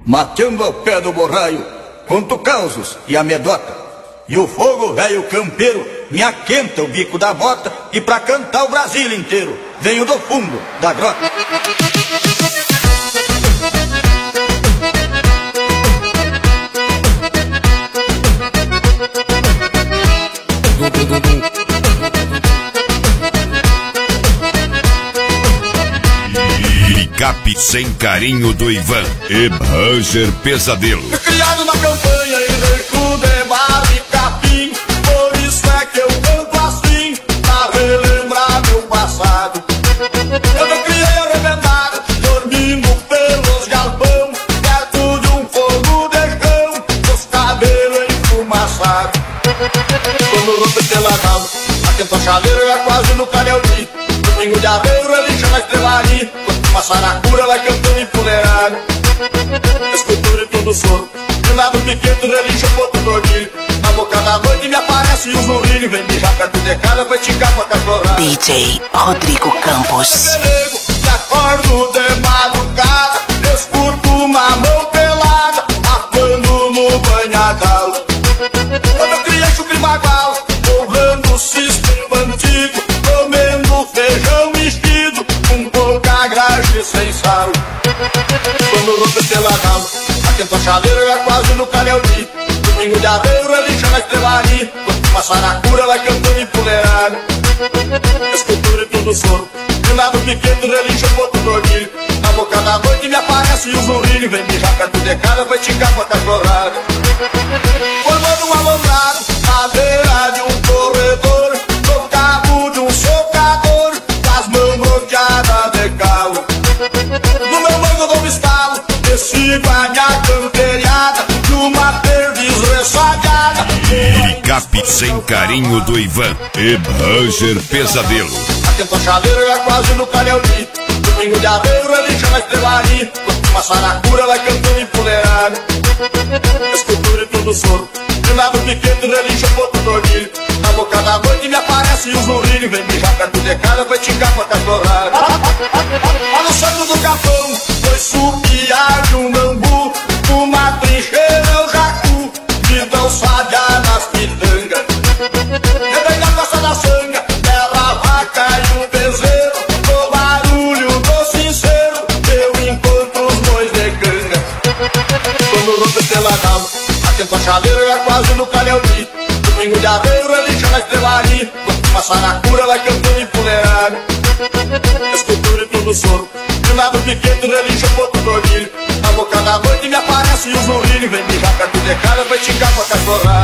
mateando ao pé do borraio, conto causos e amedota. E o fogo velho campeiro me aquenta o bico da bota, e pra cantar o Brasil inteiro venho do fundo da grota. Cap sem carinho do Ivan e Ranger Pesadelo. Criado na campanha em recuo de mar e capim, por isso é que eu canto assim, pra relembrar meu passado. Eu me criei arrebentado, dormindo pelos galpão, perto de um fogo de chão, os cabelos enfumaçados. Quando o rosto peladado, aquenta a chaleira é quase no canelzinho. Domingo de aveiro ele chama a estrelaria, uma saracura vai cantando empoleirado. Escultura e tudo soro, de lado pequeno relincha o outro tordilho. Na boca da noite me aparece um zurrilho, vem mijar perto de casa, vai ticar pra cachorrada. DJ Rodrigo Campos. Pelego, me acordo de madrugada, escuto uma mão pelada, arfando no banhadal. Quando eu criei chucre bagual, honrando o sistema antigo, comendo feijão mexido, com pouca graxa e sem sal. Quando o rosto peladão, aquenta a chaleira é quase no canelzinho. Domingo de aveiro ele chama a estrelaria, uma saracura vai cantando empoleirado. Escultura e tudo soro, de lado pequeno relincha o outro tordilho. Na boca da noite me aparece um zurrilho, vem mijar perto de casa, vai ticar pra cachorrada. Formando um alombrado, na beira de um corredor, no cabo de um socador, com as mãos rodeadas de calo. No meu banco dou um estalo, desci com a minha canteirada, numa perdiz ressagada. Cap sem carinho do Ivan e Ranger Pesadelo. Aquenta a chaleira é quase no canelzinho. Domingo de aveiro ele chama a estrelaria, uma saracura vai cantando empoleirado. Escultura e tudo soro, de lado pequeno relincha o outro tordilho. Na boca da noite me aparece um zurrilho, vem mijar perto de casa, vai ticar pra cachorrada. Lá no centro do capão, foi supiar de um bambu, uma trincheira eu jacu, me dão sabiá nas pitangas. Eu venho na costa da sanga, terra, vaca e um bezerro, no barulho do sincero, eu encontro os bois de canga. Quando o rosto peladão, aquenta a chaleira é quase no canelzinho. Domingo de aveiro ele chama a estrelaria, uma saracura vai cantando empoleirado. Escultura e tudo soro, de lado pequeno relincha o outro tordilho. Na boca da noite me aparece um zurrilho, vem mijar perto de casa, vai ticar pra cachorrada.